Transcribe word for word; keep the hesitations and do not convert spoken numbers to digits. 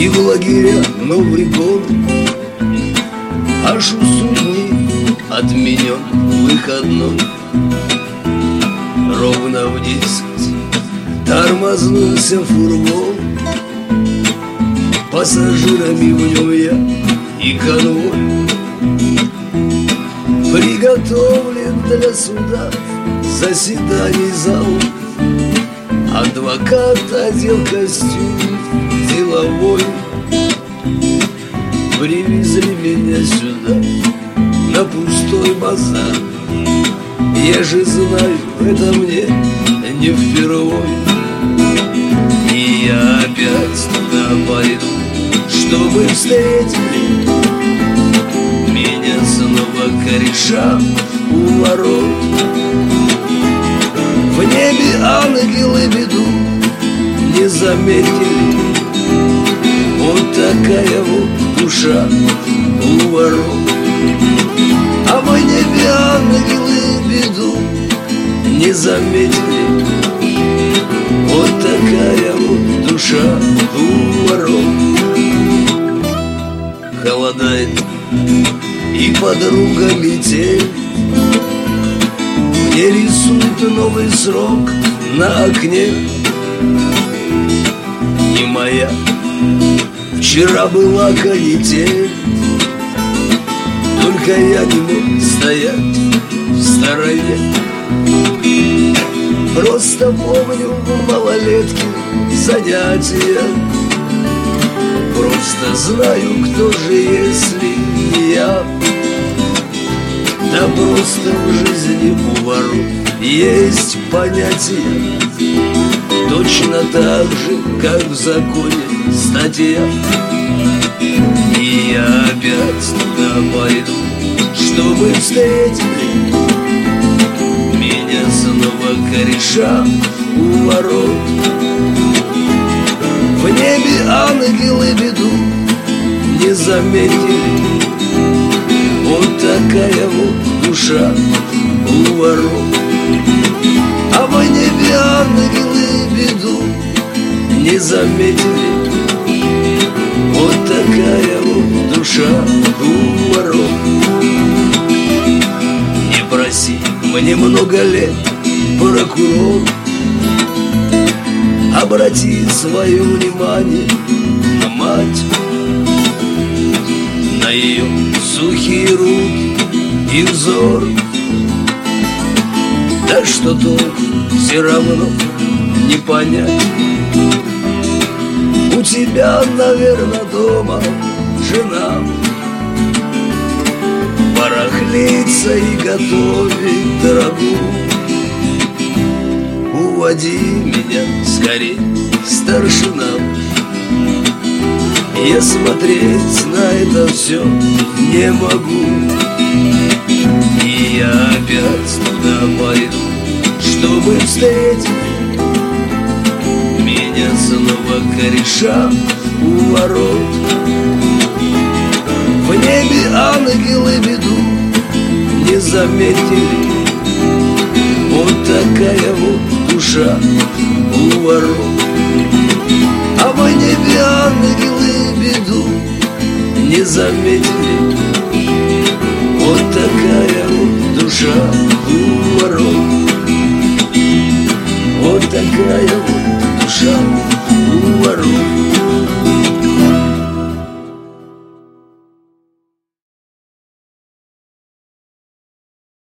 И в лагеря Новый год. Аж у судьи отменен выходной. Ровно в десять тормознулся фургон. Пассажирами в нем я и конвой. Приготовлен для суда заседаний зал. Адвокат одел костюм деловой. Привезли меня сюда на пустой базар. Я же знаю, это мне не впервой. И я опять туда пойду, чтобы встретили меня снова кореша у ворот. В небе ангелы беду не заметили. Вот такая вот душа у ворот. А в небе ангелы беду не заметили. Вот такая вот душа у ворот. Холодает и подруга метель. Мне рисует новый срок на окне. Не моя, вчера была канитель. Только я не мог стоять в стороне. Просто помню в малолетке занятия. Просто знаю, кто же, если не я. Да просто в жизни у ворот есть понятие. Точно так же, как в законе статья. И я опять туда пойду, чтобы встретили меня снова кореша у ворот. В небе ангелы беду не заметили. Вот такая вот душа у ворот. А в небе ангелы беду не заметили. Вот такая вот душа у ворот. Не проси, мне много лет, прокурор. Обрати свое внимание на мать, на ее сухие руки и взор. Да что толк, все равно не понять. У тебя, наверное, дома жена барахлится и готовит дорогу. Уводи меня скорей, старшина. Я смотреть на это все не могу. И я опять туда пойду, чтобы встретить меня снова кореша у ворот. В небе ангелы беду не заметили. Вот такая вот душа у ворот. А в небе ангелы беду не заметили. Вот такая вот душа у ворот. Вот такая вот